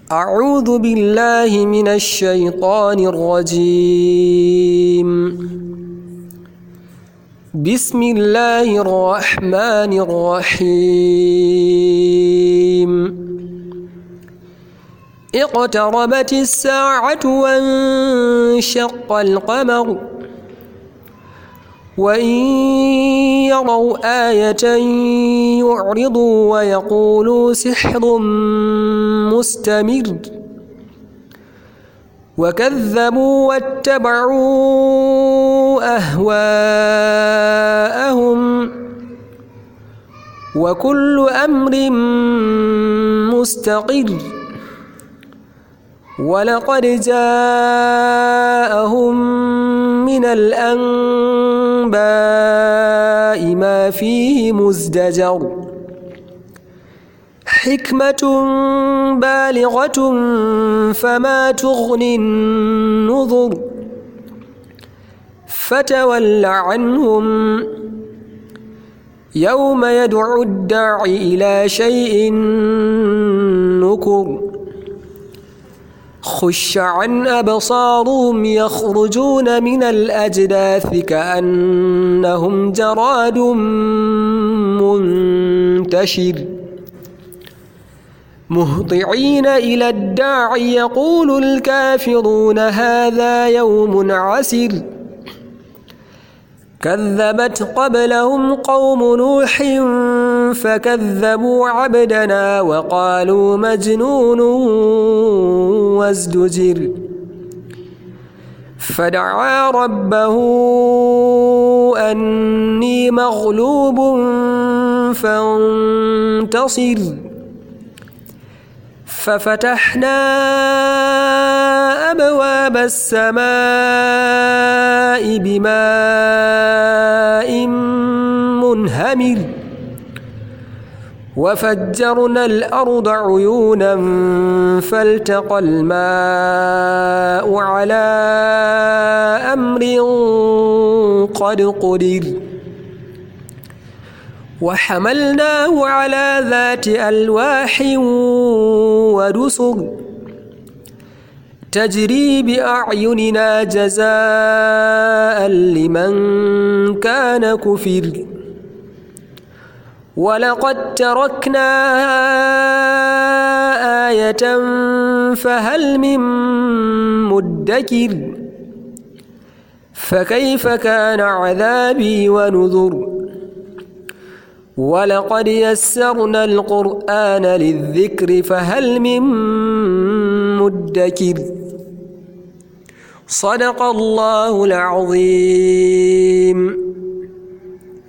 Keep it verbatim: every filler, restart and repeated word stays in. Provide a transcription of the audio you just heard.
أعوذ بالله من الشيطان الرجيم. بسم الله الرحمن الرحيم. اقتربت الساعة وانشق القمر وإن يروا آية يعرضوا ويقولوا سحر مستمر وكذبوا واتبعوا أهواءهم وكل أمر مستقر ولقد جاءهم من الأنباء ما فيه مزدجر حكمة بالغة فما تغني النذر فتول عنهم يوم يدعو الداع إلى شيء نكر خش عن أبصارهم يخرجون من الأجداث كأنهم جراد منتشر مهطعين إلى الداع يقول الكافرون هذا يوم عسر كذبت قبلهم قوم نوح فكذبوا عبدنا وقالوا مجنون وازدجر فدعا ربه أني مغلوب فانتصر ففتحنا أبواب السماء بماء منهمر وفجرنا الأرض عيونا فالتقى الماء على أمر قد قدر وحملناه على ذات ألواح ودسر تجري بأعيننا جزاء لمن كان كفر ولقد تركناها آية فهل من مدكر فكيف كان عذابي ونذر ولقد يسرنا القرآن للذكر فهل من مدكر صدق الله العظيم.